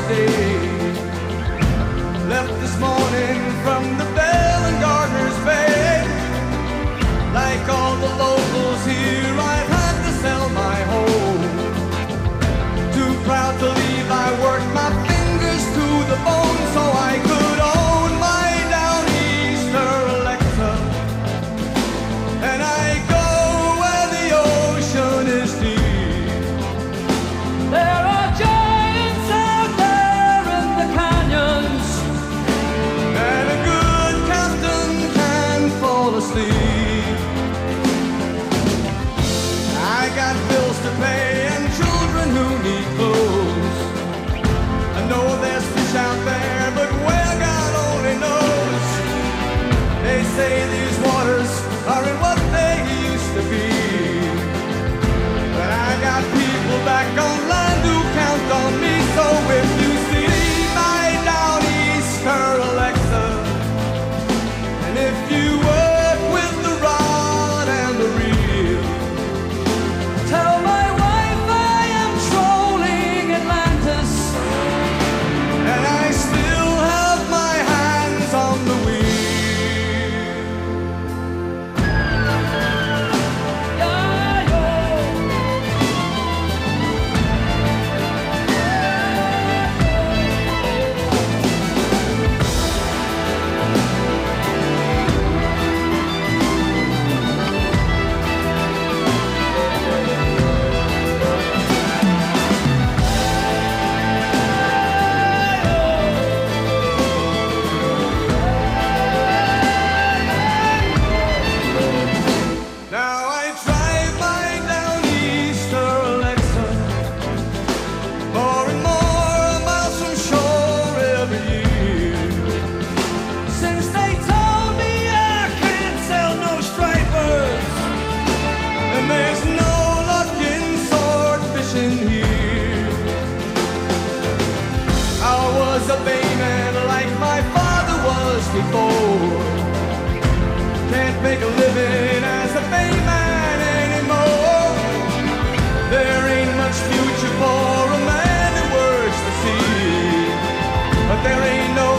stay. Left this morning from the Bell and Gardner's Bay. Like all the locals here, I've had to sell my home. Too proud to leave, I worked my fingers to the bone so I could own my down easter Alexa. And I go where the ocean is deep. There are giants out there in the canyons, And a good captain can fall asleep. I got bills to pay and children who need clothes. I know there's fish out there, but where God only knows. They say these waters aren't what they used to be. But I got people back on land who count on me. So if you see my down easter Alexa, and if you work with the rod and the reel, tell my wife I am trolling Atlantis. and I still have my hands on the wheel. Now I drive my down easter Alexa more and more miles from shore every year. Since they told me I can't sell no stripers, And there's no luck in swordfishing here. I was a bayman like my father was before. Can't make a living as a bayman anymore. There ain't much future for a man who works the sea, but there ain't no